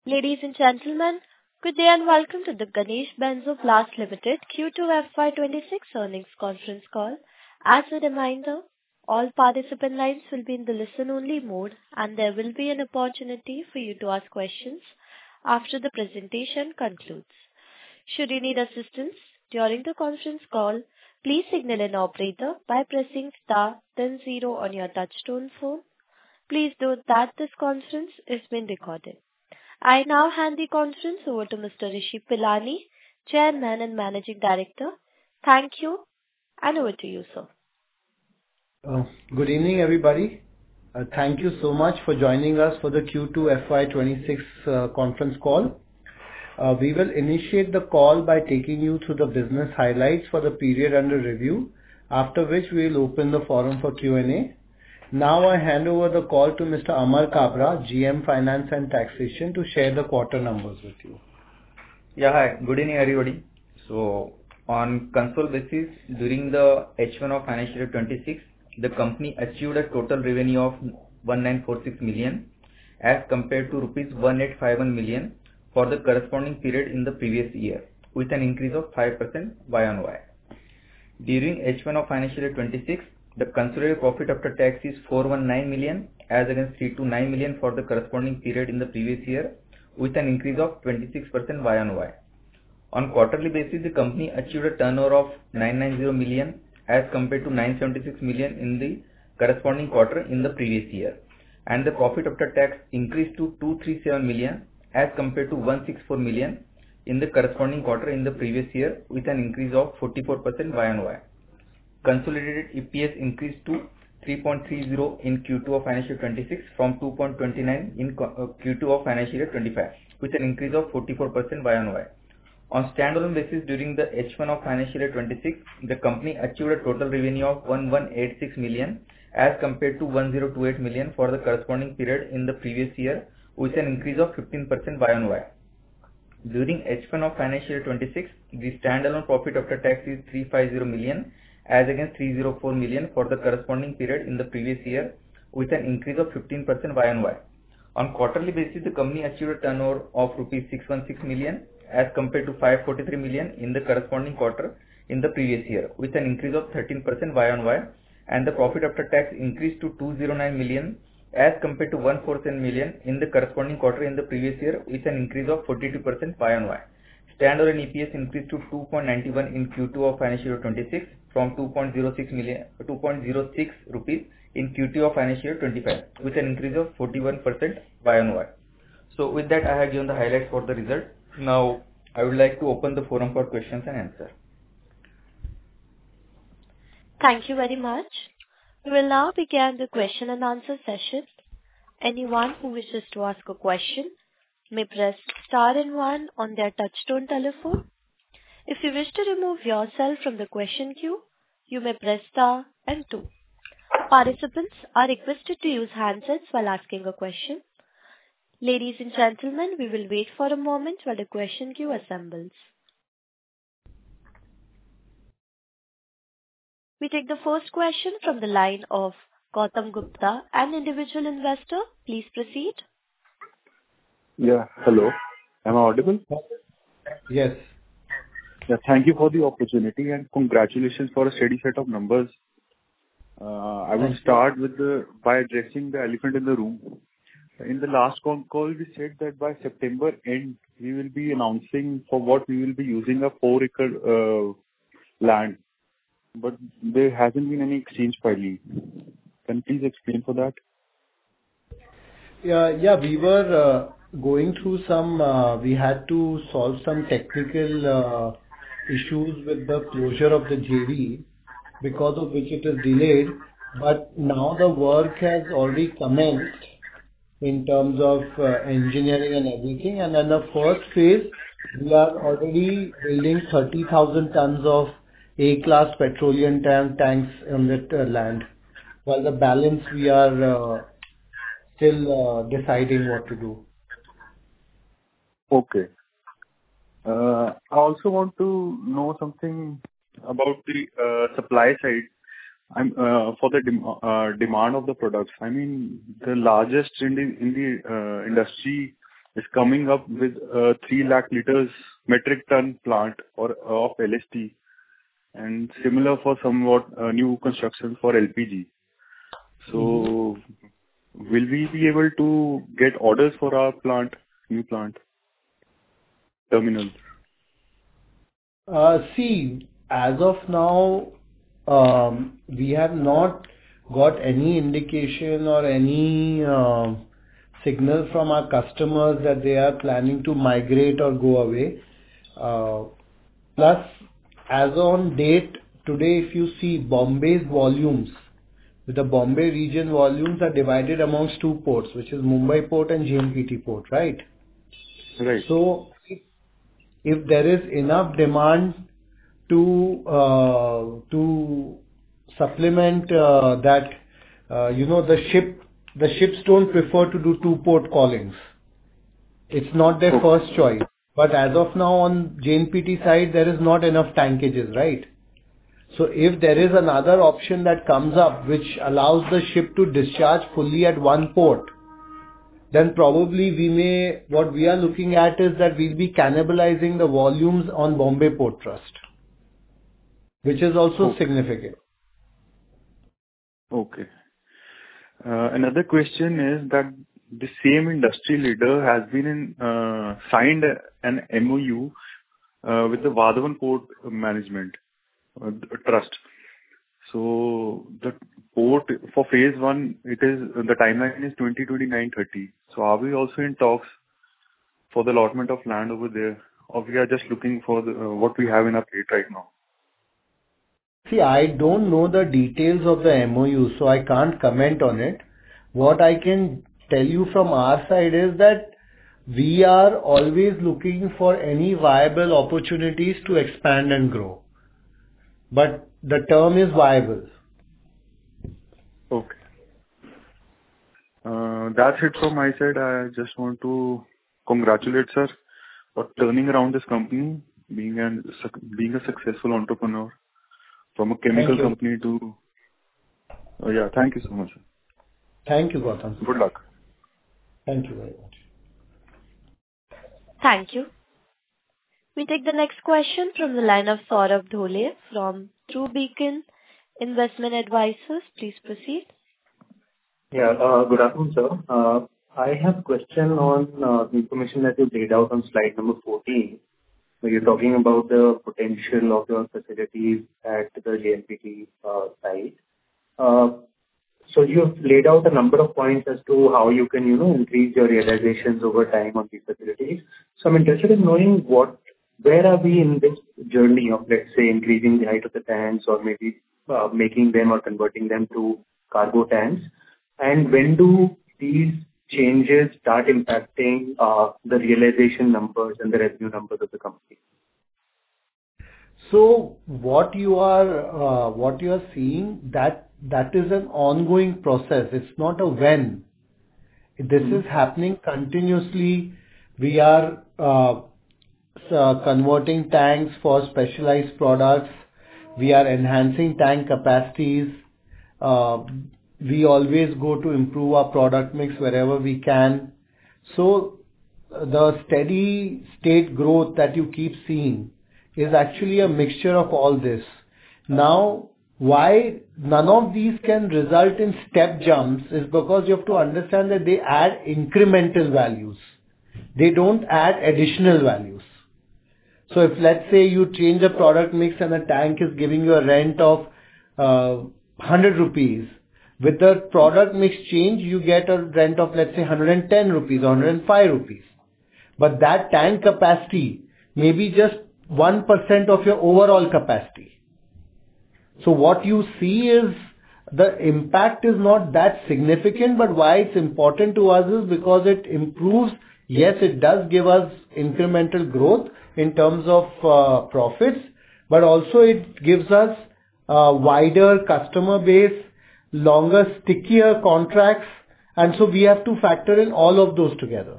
Ladies and gentlemen, good day and welcome to the Ganesh Benzoplast Limited Q2 FY26 earnings conference call. As a reminder, all participant lines will be in the listen-only mode, and there will be an opportunity for you to ask questions after the presentation concludes. Should you need assistance during the conference call, please signal an operator by pressing star then zero on your touchtone phone. Please note that this conference is being recorded. I now hand the conference over to Mr. Rishi Pilani, Chairman and Managing Director. Thank you, and over to you, sir. Good evening, everybody. Thank you so much for joining us for the Q2 FY26 conference call. We will initiate the call by taking you through the business highlights for the period under review, after which we will open the forum for Q&A. Now I hand over the call to Mr. Amar Kabra, GM Finance and Taxation, to share the quarter numbers with you. Yeah, hi. Good evening, everybody. So, on console basis, during the H1 of financial year 26, the company achieved a total revenue of 1946 million as compared to rupees 1851 million for the corresponding period in the previous year, with an increase of 5% Y-on-Y. During H1 of financial year 26, the consolidated profit after tax is 419 million as against 329 million for the corresponding period in the previous year, with an increase of 26% Y-on-Y. On quarterly basis, the company achieved a turnover of 990 million as compared to 976 million in the corresponding quarter in the previous year, and the profit after tax increased to 237 million as compared to 164 million in the corresponding quarter in the previous year, with an increase of 44% Y-on-Y. Consolidated EPS increased to 3.30 in Q2 of financial year 26 from 2.29 in Q2 of financial year 25, with an increase of 44% Y-on-Y. On standalone basis, during the H1 of financial year 26, the company achieved a total revenue of 1186 million as compared to 1028 million for the corresponding period in the previous year, with an increase of 15% Y-on-Y. During H1 of financial year 26, the standalone profit after tax is 350 million as against 304 million for the corresponding period in the previous year, with an increase of 15% Y-on-Y. On quarterly basis, the company achieved a turnover of rupees 616 million as compared to 543 million in the corresponding quarter in the previous year, with an increase of 13% Y-on-Y, and the profit after tax increased to 209 million as compared to 147 million in the corresponding quarter in the previous year, with an increase of 42% Y-on-Y. Standalone EPS increased to 2.91 in Q2 of financial year 26 from 2.06 rupees in Q2 of financial year 25, with an increase of 41% Y-on-Y. So with that, I have given the highlights for the result. Now I would like to open the forum for questions and answers. Thank you very much. We will now begin the question and answer session. Anyone who wishes to ask a question may press star and one on their touchtone telephone. If you wish to remove yourself from the question queue, you may press star and two. Participants are requested to use handsets while asking a question. Ladies and gentlemen, we will wait for a moment while the question queue assembles. We take the first question from the line of Gautam Gupta, an individual investor. Please proceed. Yeah, hello. Am I audible? Yes. Yeah, thank you for the opportunity and congratulations for a steady set of numbers. I will start by addressing the elephant in the room. In the last call, we said that by September end, we will be announcing for what we will be using a 4-acre land. But there hasn't been any exchange filing. Can you please explain for that? Yeah, we were going through we had to solve some technical issues with the closure of the JV, because of which it is delayed. But now the work has already commenced in terms of engineering and everything. And in the first phase, we are already building 30,000 tons of A-class petroleum tanks on that land. While the balance, we are still deciding what to do. Okay. I also want to know something about the supply side. For the demand of the products. I mean, the largest in the industry is coming up with 3 lakh liters metric ton plant or of LST, and similar for somewhat new construction for LPG. So will we be able to get orders for our plant, new plant, terminals? See, as of now, we have not got any indication or any signal from our customers that they are planning to migrate or go away. Plus, as on date, today, if you see Bombay's volumes, the Bombay region volumes are divided amongst 2 ports, which is Mumbai port and JNPT port, right? Right. So, if there is enough demand to supplement that, the ships don't prefer to do 2 port callings. It's not their first choice. But as of now, on JNPT side, there is not enough tankages, right? So if there is another option that comes up which allows the ship to discharge fully at 1 port, then probably what we are looking at is that we'll be cannibalizing the volumes on Bombay Port Trust, which is also significant. Okay. Another question is that the same industry leader has been signed an MOU with the Vadhavan Port Management Trust. So the port for phase 1, the timeline is 2029-30. So are we also in talks for the allotment of land over there, or we are just looking for what we have in our plate right now? See, I don't know the details of the MOU, so I can't comment on it. What I can tell you from our side is that we are always looking for any viable opportunities to expand and grow. But the term is viable. Okay. That's it from my side. I just want to congratulate sir for turning around this company, being a successful entrepreneur from a chemical company to... yeah, thank you so much. Thank you, Gautam. Good luck. Thank you very much. Thank you. We take the next question from the line of Saurabh Dhole from True Beacon Investment Advisors. Please proceed. Yeah, good afternoon, sir. I have a question on the information that you laid out on slide number 14, where you're talking about the potential of your facilities at the JNPT site. So you've laid out a number of points as to how you can, increase your realizations over time on these facilities. So I'm interested in knowing where are we in this journey of, let's say, increasing the height of the tanks, or maybe making them or converting them to cargo tanks, and when do these changes start impacting the realization numbers and the revenue numbers of the company? So what you are seeing, that is an ongoing process. It's not a when. This is happening continuously. We are converting tanks for specialized products. We are enhancing tank capacities. We always go to improve our product mix wherever we can. So the steady state growth that you keep seeing is actually a mixture of all this. Now, why none of these can result in step jumps is because you have to understand that they add incremental values. They don't add additional values. So if, let's say, you change a product mix and a tank is giving you a rent of 100 rupees, with the product mix change, you get a rent of, let's say, 110 rupees or 105 rupees. But that tank capacity may be just 1% of your overall capacity. So what you see is the impact is not that significant, but why it's important to us is because it improves. Yes, it does give us incremental growth in terms of profits, but also it gives us a wider customer base, longer, stickier contracts, and so we have to factor in all of those together.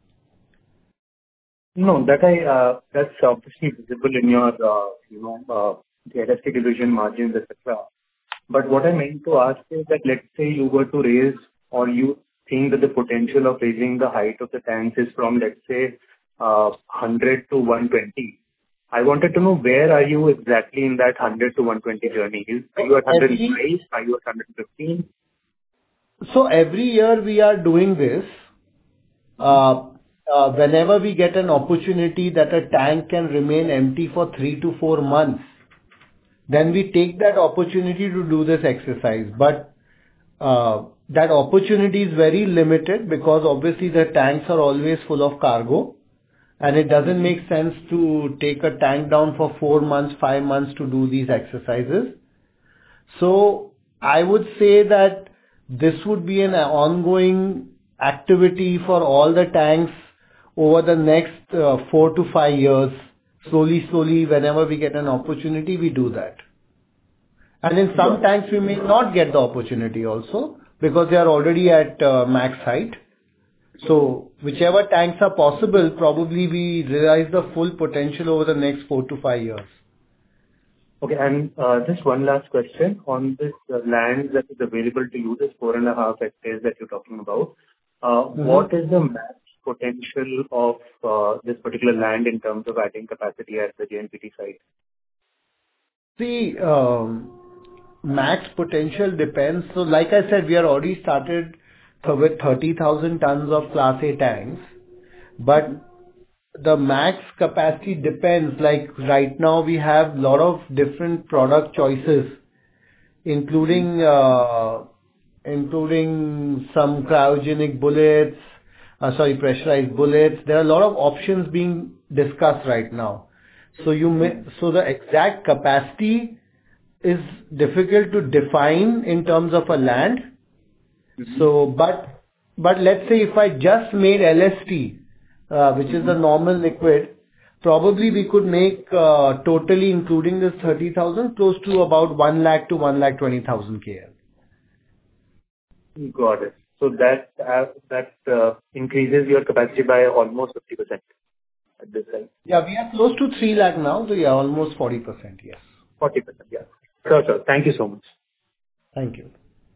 No, that's obviously visible in your, the LST division margins, etc. But what I meant to ask is that, let's say you were to raise, or you think that the potential of raising the height of the tanks is from, let's say, 100 to 120. I wanted to know where are you exactly in that 100 to 120 journey? Are you at 105? Are you at 115? So every year we are doing this. Whenever we get an opportunity that a tank can remain empty for 3 to 4 months, then we take that opportunity to do this exercise. But that opportunity is very limited because obviously the tanks are always full of cargo, and it doesn't make sense to take a tank down for 4 months, 5 months to do these exercises. So I would say that this would be an ongoing activity for all the tanks over the next 4 to 5 years. Slowly, whenever we get an opportunity, we do that. And in some tanks, we may not get the opportunity also because they are already at max height. So whichever tanks are possible, probably we realize the full potential over the next 4 to 5 years. Okay, and just one last question on this land that is available to you, this 4.5 hectares that you're talking about. What is the max potential of this particular land in terms of adding capacity at the JNPT site? See, max potential depends. So like I said, we are already started with 30,000 tons of Class A tanks, but the max capacity depends. Like right now we have lot of different product choices, including some cryogenic bullets, pressurized bullets. There are a lot of options being discussed right now. So the exact capacity is difficult to define in terms of a land. So, but let's say if I just made LST, which is the normal liquid, probably we could make totally including this 30,000 close to about 1 lakh to 1,20,000 KL. Got it. So that increases your capacity by almost 50% at this time. Yeah, we are close to 3 lakh now, so yeah, almost 40%, yes. 40%, yeah. Sure, sir. Thank you so much. Thank you.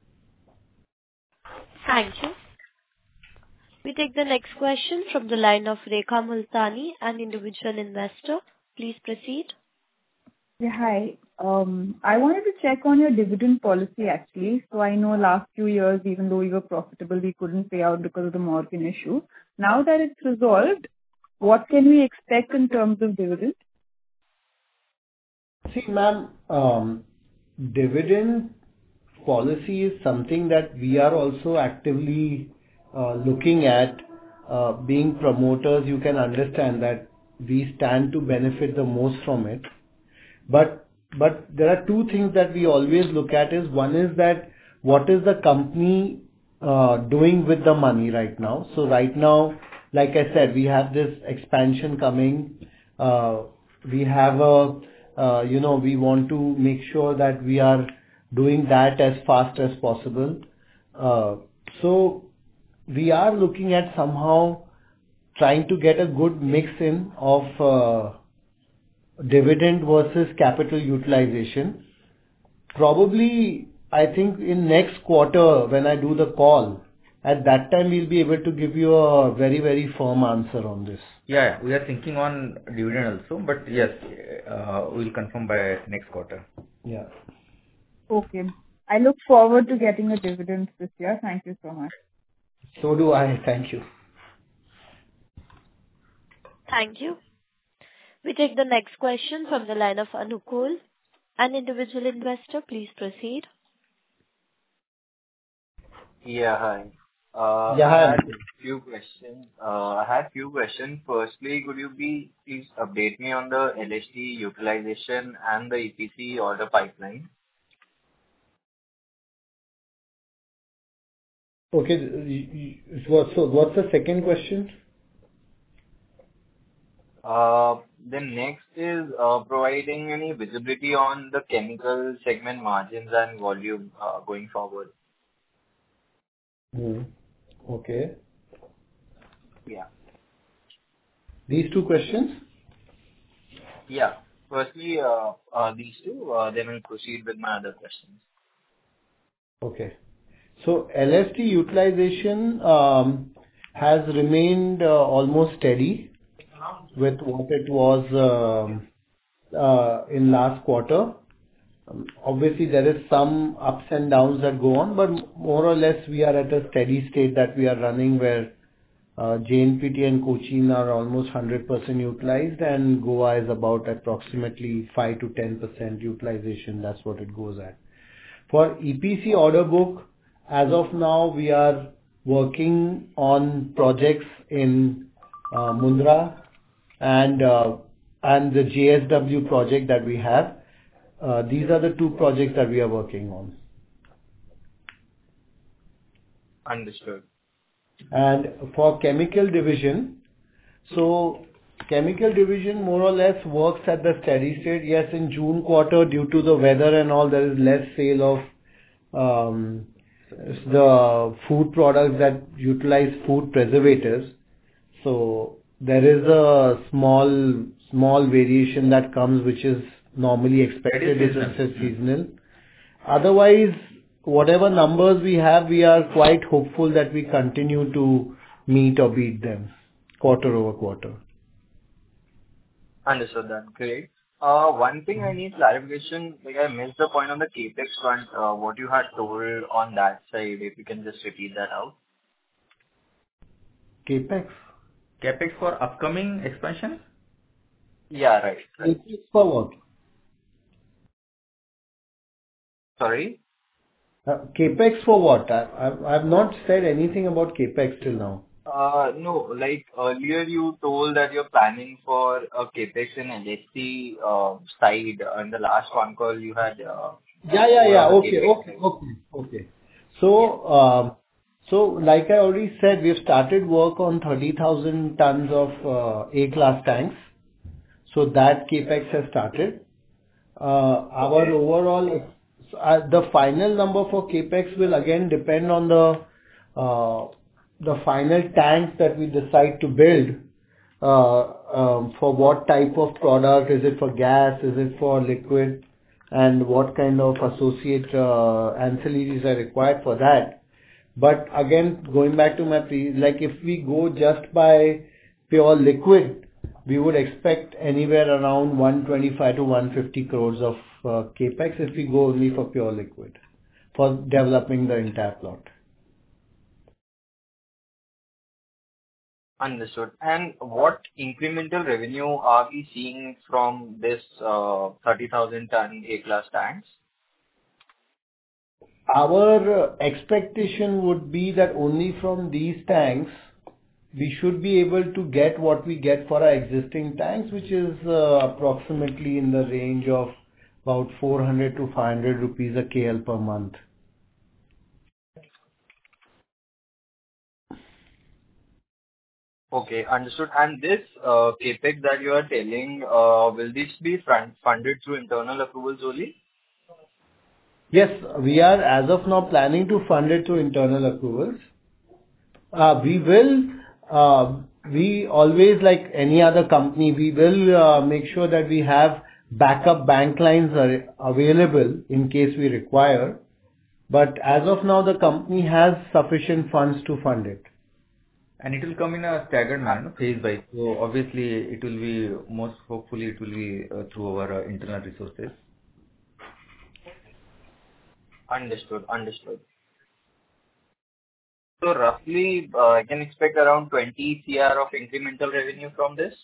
Thank you. We take the next question from the line of Rekha Multani, an individual investor. Please proceed. Yeah, hi. I wanted to check on your dividend policy actually. So I know last few years, even though we were profitable, we couldn't pay out because of the Morgan issue. Now that it's resolved, what can we expect in terms of dividend? See, ma'am, dividend policy is something that we are also actively looking at. Being promoters, you can understand that we stand to benefit the most from it. But there are two things that we always look at is one is that what is the company doing with the money right now? So right now, like I said, we have this expansion coming. We have we want to make sure that we are doing that as fast as possible. So we are looking at somehow trying to get a good mix in of dividend versus capital utilization. Probably, I think in next quarter when I do the call, at that time we'll be able to give you a very, very firm answer on this. Yeah, we are thinking on dividend also, but yes, we'll confirm by next quarter. Yeah. Okay. I look forward to getting a dividend this year. Thank you so much. So do I. Thank you. Thank you. We take the next question from the line of Anukul, an individual investor. Please proceed. Yeah, hi. Yeah, hi. I had few questions. Firstly, could you please update me on the LHT utilization and the EPC order pipeline? Okay. What's the second question? The next is providing any visibility on the chemical segment margins and volume going forward. Okay. Yeah. These two questions? Yeah. Firstly, these two, then I'll proceed with my other questions. Okay. So LST utilization has remained almost steady with what it was in last quarter. Obviously, there is some ups and downs that go on, but more or less we are at a steady state that we are running where JNPT and Cochin are almost 100% utilized, and Goa is about approximately 5 to 10% utilization. That's what it goes at. For EPC order book, as of now, we are working on projects in Mundra and the JSW project that we have. These are the two projects that we are working on. Understood. And for chemical division, so chemical division more or less works at the steady state. Yes, in June quarter, due to the weather and all, there is less sale of the food products that utilize food preservatives. So there is a small variation that comes, which is normally expected. It is It's seasonal. Otherwise, whatever numbers we have, we are quite hopeful that we continue to meet or beat them quarter over quarter. Understood that. Great. One thing I need clarification, like I missed the point on the CapEx front, what you had told on that side, if you can just repeat that out. CapEx? CapEx for upcoming expansion? Yeah, right. CapEx for what? Sorry? CapEx for what? I've not said anything about CapEx till now. No, like earlier you told that you're planning for a CapEx in LHC side. In the last one call you had. Yeah. Okay. So, like I already said, we've started work on 30,000 tons of A-class tanks. So that CapEx has started. Our overall, the final number for CapEx will again depend on the final tanks that we decide to build. For what type of product? Is it for gas? Is it for liquid? And what kind of associate ancillaries are required for that? But again, going back to like if we go just by pure liquid, we would expect anywhere around 125 to 150 crores of capex if we go only for pure liquid for developing the entire plot. Understood. And what incremental revenue are we seeing from this 30,000 ton A-class tanks? Our expectation would be that only from these tanks, we should be able to get what we get for our existing tanks, which is approximately in the range of about 400 to 500 rupees a KL per month. Okay, understood. And this capex that you are telling, will this be funded through internal approvals only? Yes, we are as of now planning to fund it through internal approvals. We always, like any other company, we will make sure that we have backup bank lines are available in case we require. But as of now, the company has sufficient funds to fund it. And it will come in a staggered manner, phase by. So obviously, it will be hopefully it will be through our internal resources. Understood. So roughly, I can expect around 20 CR of incremental revenue from this?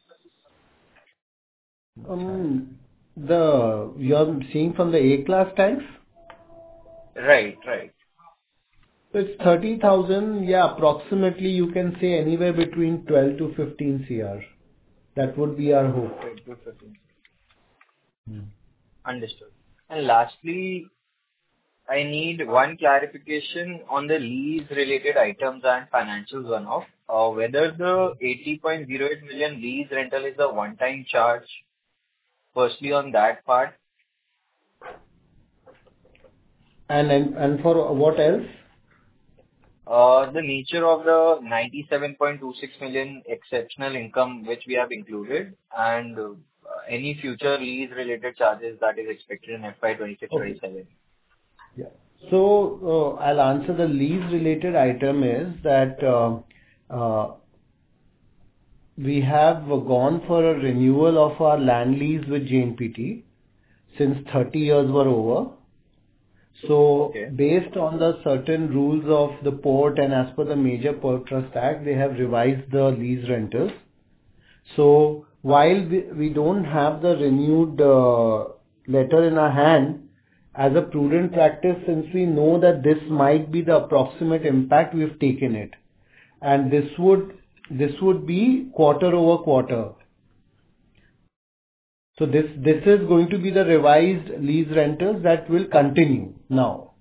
You're seeing from the A-class tanks? Right. So it's 30,000, yeah, approximately you can say anywhere between 12 to 15 CR. That would be our hope. 12 to 15. Understood. And lastly, I need one clarification on the lease-related items and financials one-off. Whether the 80.08 million lease rental is a one-time charge, firstly on that part. And for what else? The nature of the 97.26 million exceptional income which we have included and any future lease-related charges that is expected in FY 26-27. Yeah. So, I'll answer the lease-related item is that we have gone for a renewal of our land lease with JNPT since 30 years were over. So, based on the certain rules of the port and as per the Major Port Trust Act, they have revised the lease rentals. So, while we don't have the renewed letter in our hand, as a prudent practice, since we know that this might be the approximate impact, we've taken it. And this would be quarter over quarter. So this is going to be the revised lease rentals that will continue now.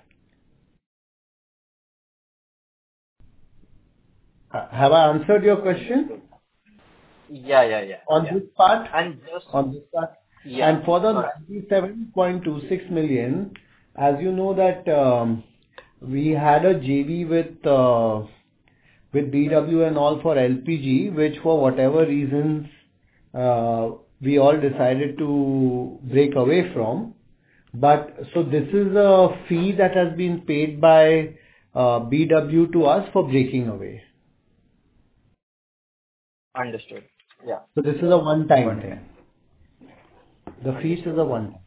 Have I answered your question? Yeah. On this part? And just On this part? yeah. And for the Correct. 97.26 million, as you know that we had a JV with BW and all for LPG, which for whatever reasons we all decided to break away from. But so this is a fee that has been paid by BW to us for breaking away. Understood. Yeah. So this is a one-time thing. The fees is a one-time.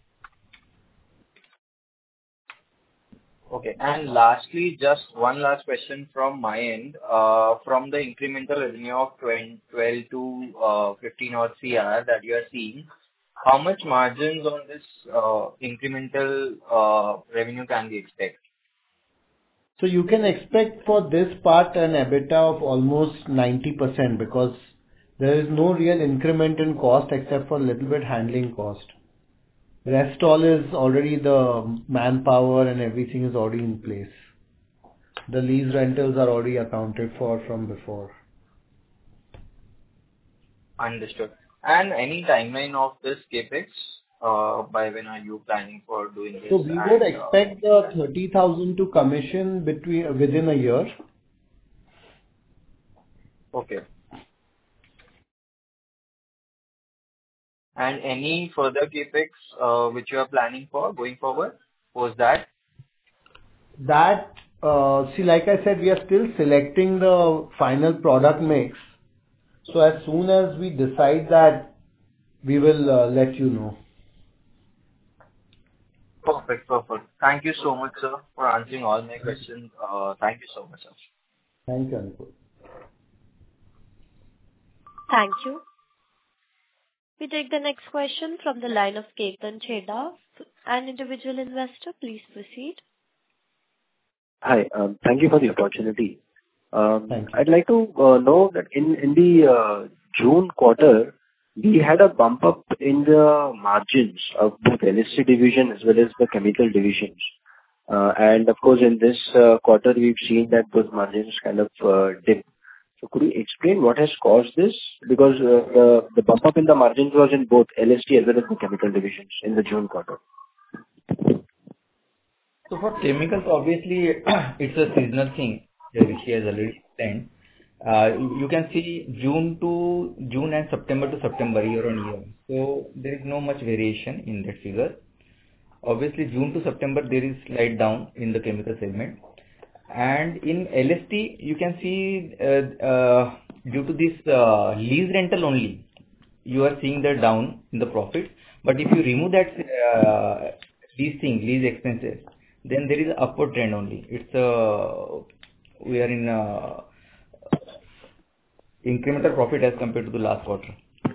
Okay. And lastly, just one last question from my end. From the incremental revenue of 12 to 15 or CR that you are seeing, how much margins on this incremental revenue can we expect? So you can expect for this part an EBITDA of almost 90% because there is no real increment in cost except for a little bit handling cost. Rest all is already the manpower and everything is already in place. The lease rentals are already accounted for from before. Understood. And any timeline of this capex? By when are you planning for doing this? So we would expect the 30,000 to commission within a year. Okay. And any further capex which you are planning for going forward? Was that? See, like I said, we are still selecting the final product mix. So as soon as we decide that, we will let you know. Perfect. Thank you so much, sir, for answering all my questions. Thank you so much, sir. Thank you, Anupam. Thank you. We take the next question from the line of Ketan Chheda, an individual investor. Please proceed. Hi. Thank you for the opportunity. Thank you. I'd like to know that in the June quarter, we had a bump up in the margins of both LSC division as well as the chemical divisions. And of course, in this quarter, we've seen that those margins kind of dip. So could you explain what has caused this? Because the bump up in the margins was in both LST as well as the chemical divisions in the June quarter. So for chemicals, obviously, it's a seasonal thing, which he has already explained. You can see June and September to September year on year. So there is no much variation in that figure. Obviously, June to September, there is slight down in the chemical segment. And in LST, you can see due to this lease rental only, you are seeing the down in the profit. But if you remove that lease expenses, then there is an upward trend only. We are in incremental profit as compared to the last quarter.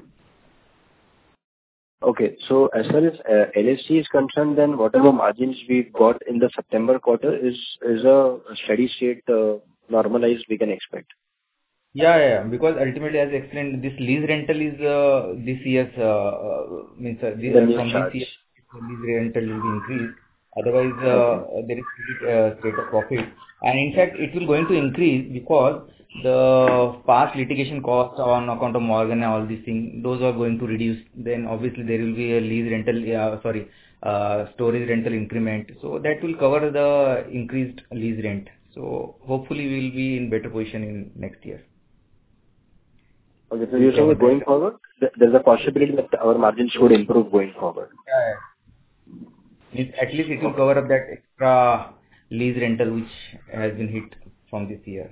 Okay. So as far as LST is concerned, then whatever margins we got in the September quarter is a steady state normalized we can expect. Yeah. Because ultimately, as explained, this lease rental is this year's from this year, the lease rental will be increased. Otherwise, there is state of profit. And in fact, it will going to increase because the past litigation costs on account of Morgan and all these things, those are going to reduce. Then obviously there will be a lease rental, storage rental increment. So that will cover the increased lease rent. So hopefully we will be in better position in next year. Okay. So you're saying going forward, there's a possibility that our margins should improve going forward. At least it will cover up that extra lease rental which has been hit from this year.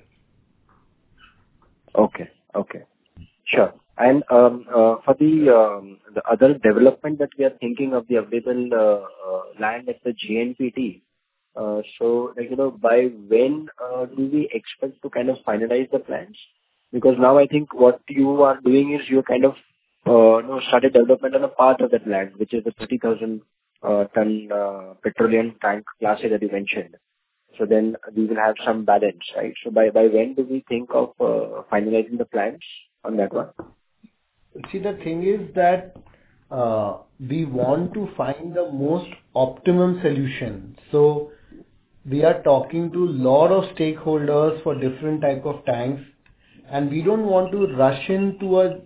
Okay. Sure. And for the other development that we are thinking of, the available land at the JNPT, so by when do we expect to kind of finalize the plans? Because now I think what you are doing is you kind of started development on a part of that land, which is the 30,000 ton petroleum tank class A that you mentioned. So then we will have some balance, right? So by when do we think of finalizing the plans on that one? See, the thing is that we want to find the most optimum solution. So we are talking to a lot of stakeholders for different type of tanks, and we don't want to rush into a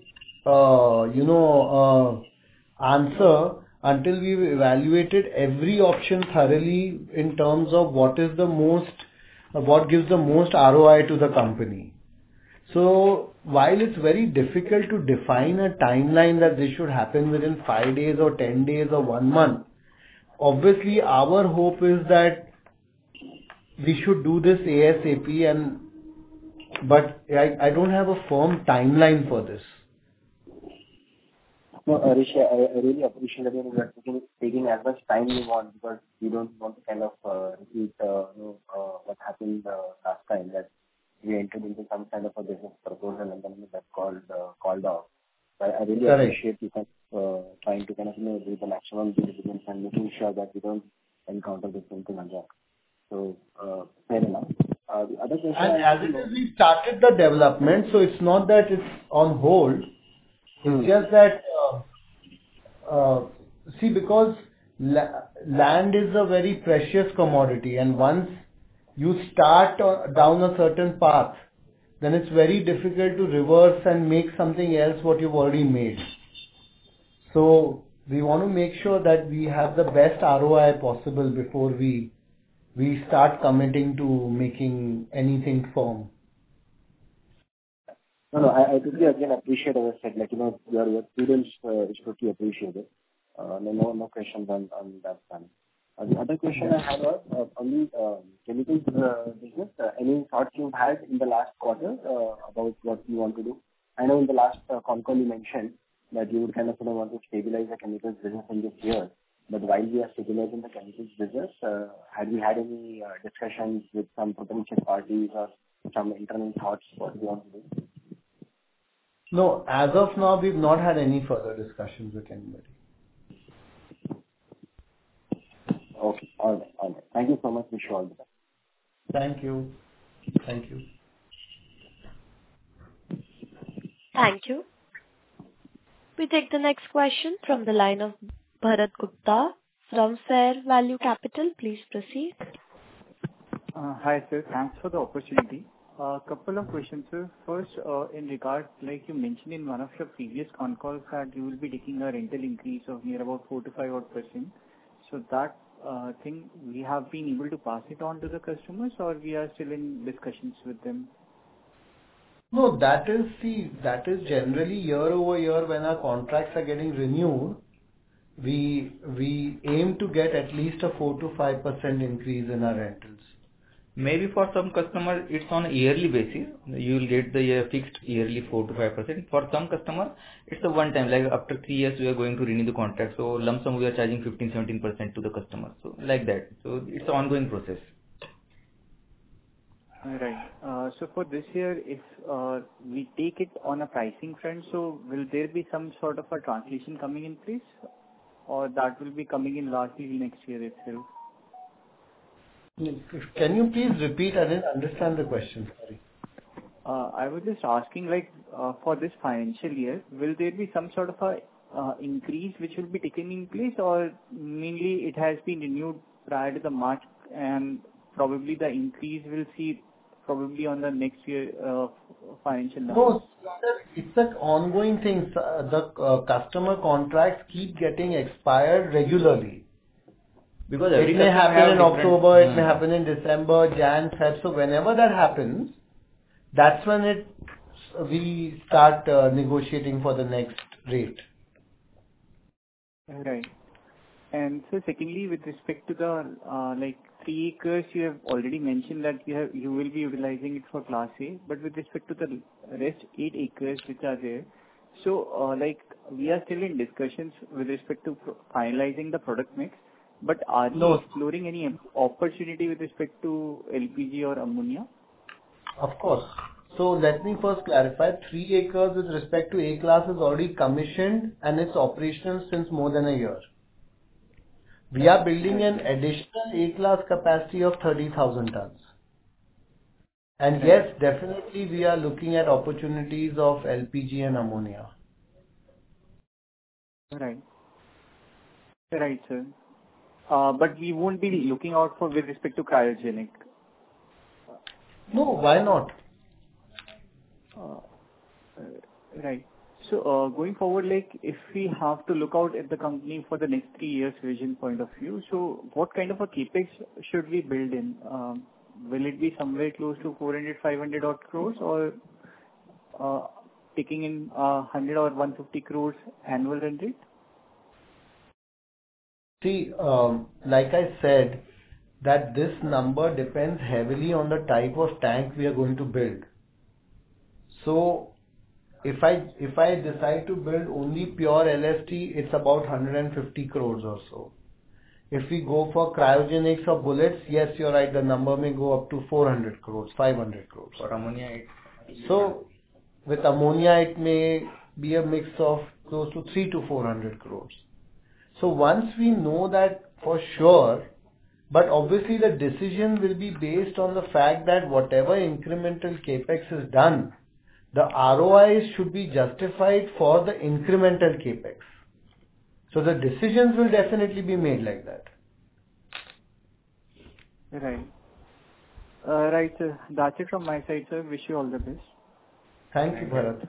answer until we've evaluated every option thoroughly in terms of what gives the most ROI to the company. So while it's very difficult to define a timeline that this should happen within 5 days or 10 days or 1 month, obviously our hope is that we should do this ASAP, but I don't have a firm timeline for this. No, Rishi, I really appreciate that you are taking as much time you want, because we don't want to kind of repeat what happened last time, that we entered into some kind of a business proposal and then we got called off. I really appreciate you trying to kind of do the maximum due diligence and making sure that we don't encounter the same thing again. So fair enough. The other question, and as it is, we started the development, so it's not that it's on hold. It's just that see, because land is a very precious commodity, and once you start down a certain path, then it's very difficult to reverse and make something else what you've already made. So we want to make sure that we have the best ROI possible before we start committing to making anything firm. No, I totally again appreciate, as I said, your prudence is totally appreciated. No questions on that front. The other question I had was on the chemicals business. Any thoughts you've had in the last quarter about what you want to do? I know in the last con call you mentioned that you would kind of want to stabilize the chemicals business in this year. But while we are stabilizing the chemicals business, had we had any discussions with some potential parties or some internal thoughts what we want to do? No, as of now, we've not had any further discussions with anybody. Okay, all right. Thank you so much. Wish you all the best. Thank you. Thank you. Thank you. We take the next question from the line of Bharat Gupta from Fair Value Capital. Please proceed. Hi, sir. Thanks for the opportunity. Couple of questions, sir. First, in regard, like you mentioned in one of your previous con calls, that you will be taking a rental increase of near about 4 to 5%. So that thing, we have been able to pass it on to the customers, or we are still in discussions with them? No, that is generally year over year when our contracts are getting renewed, we aim to get at least a 4 to 5% increase in our rentals. Maybe for some customers it's on a yearly basis. You will get the fixed yearly 4 to 5%. For some customers it's a one time, like after 3 years we are going to renew the contract. So lump sum we are charging 15-17% to the customer. So like that. So it's an ongoing process. Right. So for this year, if we take it on a pricing front, so will there be some sort of a translation coming in place, or that will be coming in largely next year itself? Can you please repeat? I didn't understand the question. Sorry. I was just asking, like, for this financial year, will there be some sort of a increase which will be taken in place, or mainly it has been renewed prior to the March, and probably the increase will see probably on the next year financial numbers? No, it's an ongoing thing. The customer contracts keep getting expired regularly. Because it may happen in October, it may happen in December, Jan, Feb. So whenever that happens, that's when we start negotiating for the next rate. Right. And so secondly, with respect to the like 3 acres, you have already mentioned that you will be utilizing it for Class A, but with respect to the rest 8 acres which are there, so like we are still in discussions with respect to finalizing the product mix, but are you exploring any opportunity with respect to LPG or ammonia? Of course. So let me first clarify, 3 acres with respect to A class is already commissioned and it's operational since more than a year. We are building an additional A class capacity of 30,000 tons. And yes, definitely we are looking at opportunities of LPG and ammonia. Right. Right, sir. But we won't be looking out for with respect to cryogenic. No, why not? Right. So, going forward, like, if we have to look out at the company for the next 3 years vision point of view, so what kind of a CapEx should we build in? Will it be somewhere close to 400-500 odd crores, or taking in 100 or 150 crores annual run rate? See, like I said, that this number depends heavily on the type of tank we are going to build. So, if I decide to build only pure LST, it's about 150 crores or so. If we go for cryogenics or bullets, yes, you're right, the number may go up to 400 crores, 500 crores. For ammonia, So, with ammonia, it may be a mix of close to 300 to 400 crores. So, once we know that for sure, but obviously the decision will be based on the fact that whatever incremental capex is done, the ROI should be justified for the incremental capex. So the decisions will definitely be made like that. Right. Right, sir. That's it from my side, sir. Wish you all the best. Thank you, Bharat.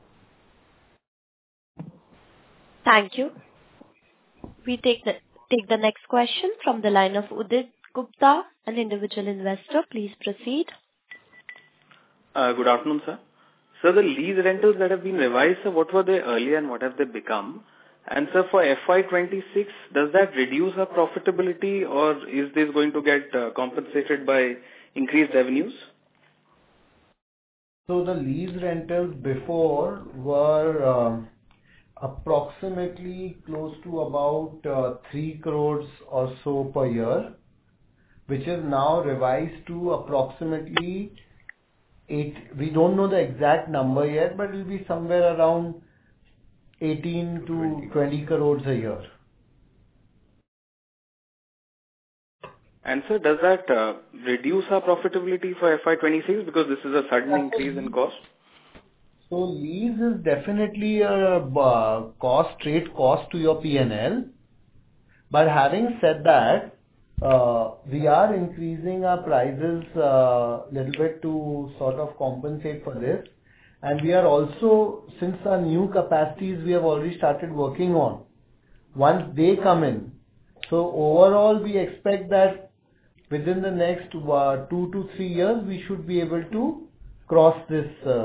Thank you. We take the next question from the line of Udit Gupta, an individual investor. Please proceed. Good afternoon, sir. So the lease rentals that have been revised, sir, what were they earlier and what have they become? And sir, for FY26, does that reduce our profitability, or is this going to get compensated by increased revenues? So the lease rentals before were approximately close to about 3 crores or so per year, which is now revised to approximately 8. We don't know the exact number yet, but it will be somewhere around 18 to 20 crores a year. And sir, does that reduce our profitability for FY26 because this is a sudden increase in cost? So lease is definitely a straight cost to your P&L. But having said that, we are increasing our prices little bit to sort of compensate for this. And we are also, since our new capacities we have already started working on, once they come in. So overall we expect that within the next 2 to 3 years we should be able to cross this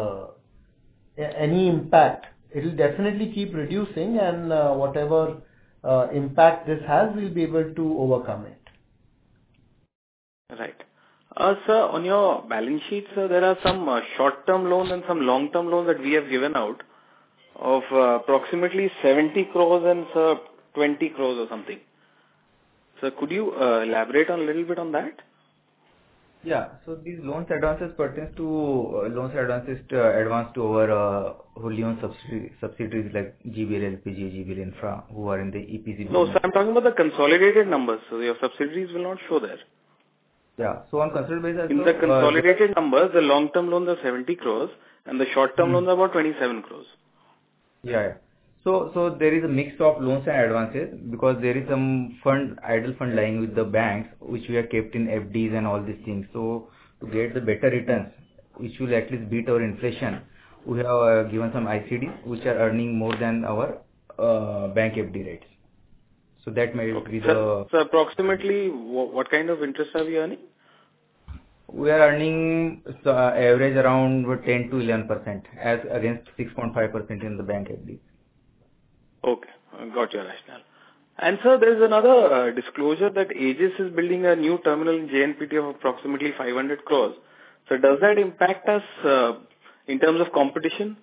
any impact. It will definitely keep reducing, and whatever impact this has, we'll be able to overcome it. Right. Sir, on your balance sheet, sir, there are some short-term loans and some long-term loans that we have given out of approximately 70 crores and sir, 20 crores or something. So could you elaborate a little bit on that? Yeah. So these loans advances pertains to advanced to our wholly owned subsidiaries like GBL LPG, GBL Infra, who are in the EPC business. No, sir, I'm talking about the consolidated numbers. So your subsidiaries will not show there. Yeah. So on consolidated basis, in the consolidated numbers, the long-term loans are 70 crores and the short-term loans are about 27 crores. Yeah. So there is a mix of loans and advances because there is some idle fund lying with the banks, which we have kept in FDs and all these things. So to get the better returns, which will at least beat our inflation, we have given some ICDs which are earning more than our bank FD rates. So that may be the... So approximately what kind of interest are we earning? We are earning average around 10 to 11% as against 6.5% in the bank FD. Okay, got your rationale. And sir, there is another disclosure that Aegis is building a new terminal in JNPT of approximately 500 crores. So does that impact us in terms of competition?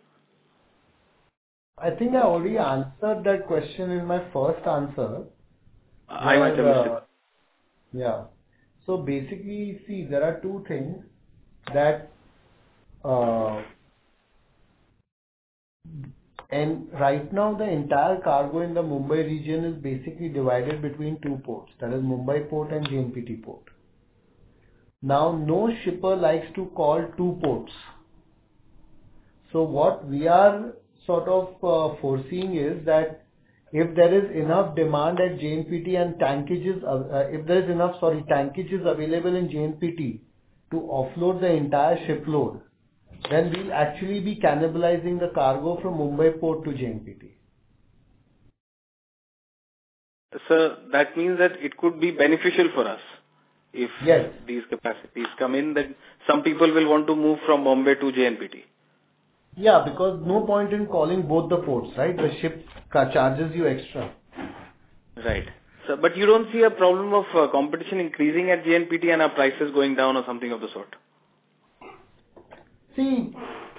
I think I already answered that question in my first answer. I might have missed it. Yeah. So basically, see, there are two things that, and right now the entire cargo in the Mumbai region is basically divided between two ports, that is Mumbai port and JNPT port. Now, no shipper likes to call two ports. So what we are sort of foreseeing is that if there is enough demand at JNPT and tankages, if there is enough, tankages available in JNPT to offload the entire shipload, then we'll actually be cannibalizing the cargo from Mumbai port to JNPT. Sir, that means that it could be beneficial for us if these capacities come in, that some people will want to move from Bombay to JNPT. Yeah, because no point in calling both the ports, right? The ship charges you extra. Right. So, but you don't see a problem of competition increasing at JNPT and our prices going down or something of the sort? See,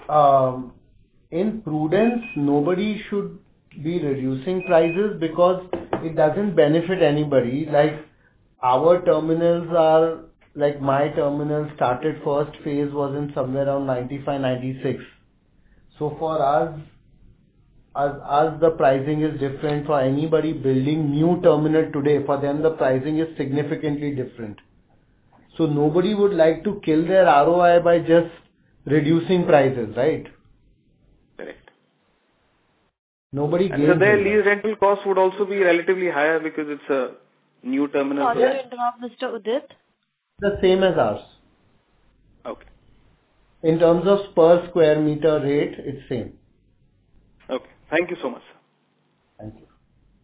in prudence, nobody should be reducing prices because it doesn't benefit anybody. Like our terminals are, like my terminal started first phase was in somewhere around 95, 96. So for us, as the pricing is different. For anybody building new terminal today, for them the pricing is significantly different. So nobody would like to kill their ROI by just reducing prices, right? Correct. Nobody gains. And so their lease rental cost would also be relatively higher because it's a new terminal. Sorry to interrupt, Mr. Udit. The same as ours. Okay. In terms of per square meter rate, it's same. Okay. Thank you so much, sir. Thank you.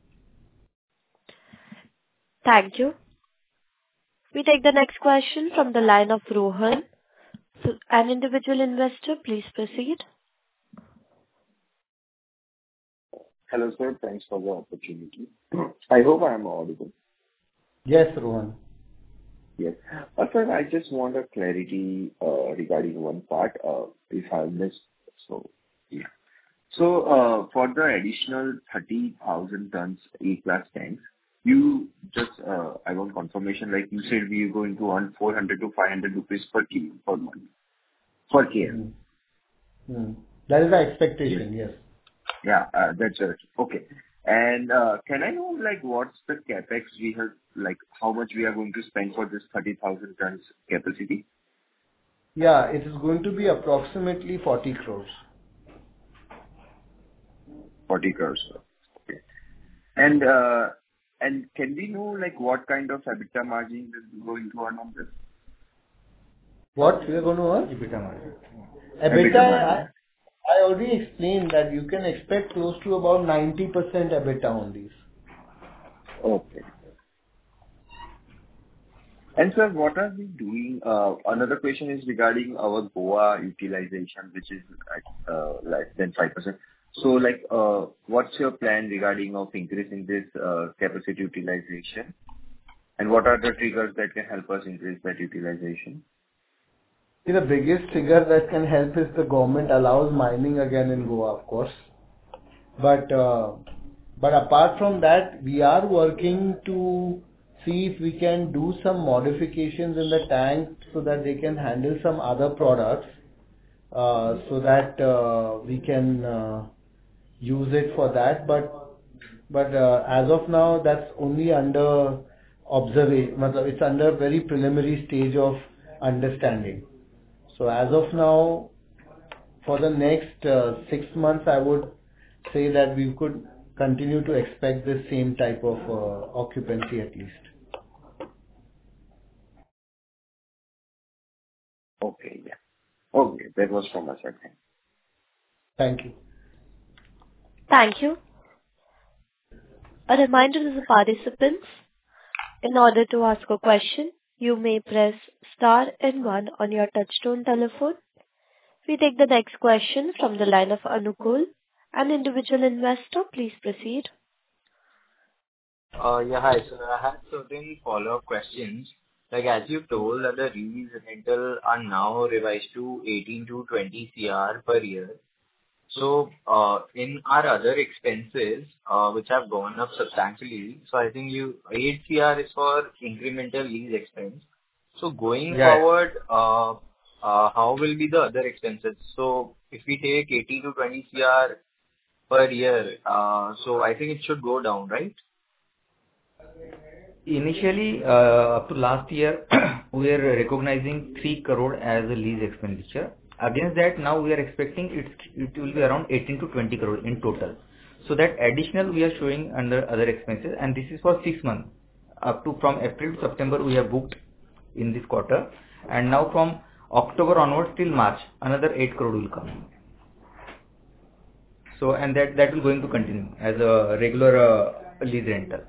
Thank you. We take the next question from the line of Rohan. So, an individual investor, please proceed. Hello, sir. Thanks for the opportunity. I hope I am audible. Yes, Rohan. Yes. Sir, I just want a clarity regarding one part, if I missed. So, yeah. So, for the additional 30,000 tons A-class tanks, you just, I want confirmation, like you said, we are going to earn 400 to 500 rupees per kilo per month, per KM. That is the expectation, yes. Yeah, that's it. Okay. And can I know, like, what's the capex we have, like, how much we are going to spend for this 30,000 tons capacity? Yeah, it is going to be approximately 40 crores. 40 crores. Okay. And can we know, like, what kind of EBITDA margin is going to earn on this? What we are going to earn? EBITDA margin. EBITDA, I already explained that you can expect close to about 90% EBITDA on these. Okay. And sir, what are we doing? Another question is regarding our Goa utilization, which is at less than 5%. So, like, what's your plan regarding of increasing this capacity utilization? And what are the triggers that can help us increase that utilization? See, the biggest trigger that can help is the government allows mining again in Goa, of course. But apart from that, we are working to see if we can do some modifications in the tank so that they can handle some other products, so that we can use it for that. But as of now, that's only under observation. It's under very preliminary stage of understanding. So as of now, for the next 6 months, I would say that we could continue to expect the same type of occupancy at least. Okay, yeah. Okay, that was from my side. Thank you. Thank you. A reminder to the participants, in order to ask a question, you may press star and 1 on your touchtone telephone. We take the next question from the line of Anukul, an individual investor. Please proceed. Yeah, hi. So I had certain follow-up questions. Like, as you told that the lease rental are now revised to 18 to 20 CR per year. So, in our other expenses, which have gone up substantially, so I think 8 CR is for incremental lease expense. So going Yeah. forward, how will be the other expenses? So if we take 18 to 20 CR per year, so I think it should go down, right? Initially, up to last year, we are recognizing 3 crore as a lease expenditure. Against that, now we are expecting it will be around 18 to 20 crore in total. So that additional we are showing under other expenses, and this is for 6 months. Up to from April to September, we have booked in this quarter, and now from October onwards till March, another 8 crore will come. So, and that will going to continue as a regular lease rental.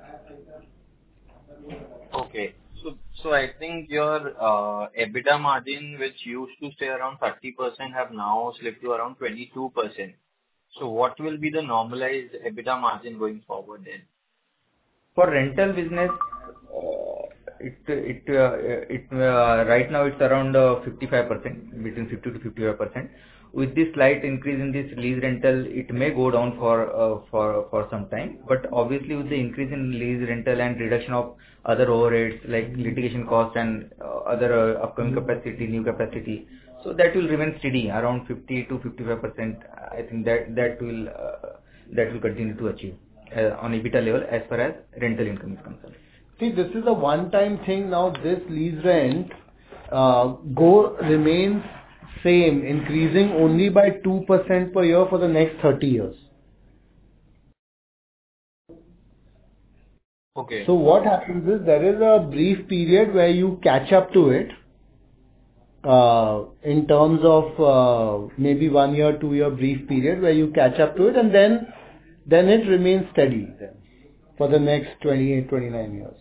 Okay. So I think your EBITDA margin, which used to stay around 30%, have now slipped to around 22%. So what will be the normalized EBITDA margin going forward then? For rental business, right now it's around 55%, between 50 to 55%. With this slight increase in this lease rental, it may go down for some time. But obviously, with the increase in lease rental and reduction of other overheads like litigation costs and other upcoming capacity, new capacity, so that will remain steady around 50 to 55%. I think that will continue to achieve on EBITDA level as far as rental income is concerned. See, this is a one-time thing now. This lease rent remains same, increasing only by 2% per year for the next 30 years. Okay. So what happens is there is a brief period where you catch up to it in terms of maybe 1 year, 2 year brief period where you catch up to it, and then it remains steady then for the next 28, 29 years.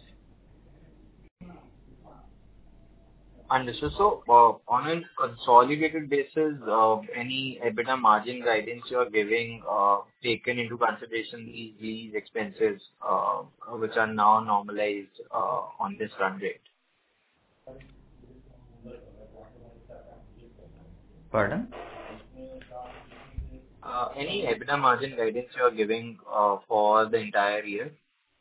Understood. So, on a consolidated basis, any EBITDA margin guidance you are giving, taken into consideration these expenses, which are now normalized, on this run rate? Pardon? Any EBITDA margin guidance you are giving, for the entire year?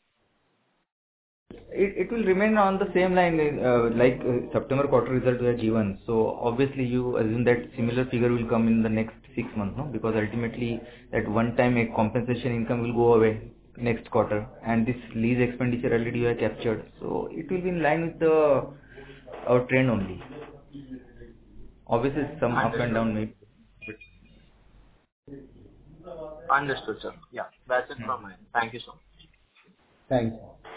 It will remain on the same line like September quarter result we have given. So obviously you assume that similar figure will come in the next 6 months, no? Because ultimately that one time a compensation income will go away next quarter, and this lease expenditure already you have captured. So it will be in line with our trend only. Obviously some up and down maybe. Understood, sir. Yeah, that's it from my end. Thank you so much. Thanks.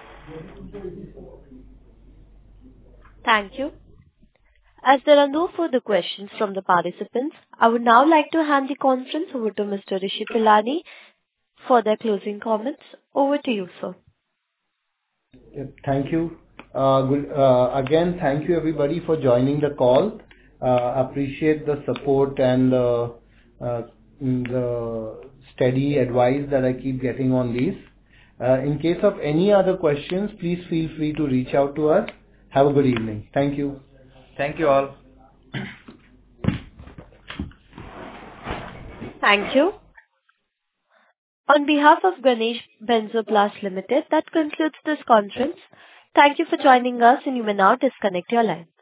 Thank you. As there are no further questions from the participants, I would now like to hand the conference over to Mr. Rishi Pilani for their closing comments. Over to you, sir. Thank you. Again, thank you everybody for joining the call. Appreciate the support and the steady advice that I keep getting on these. In case of any other questions, please feel free to reach out to us. Have a good evening. Thank you. Thank you all. Thank you. On behalf of Ganesh Benzoplast Limited, that concludes this conference. Thank you for joining us, and you may now disconnect your line.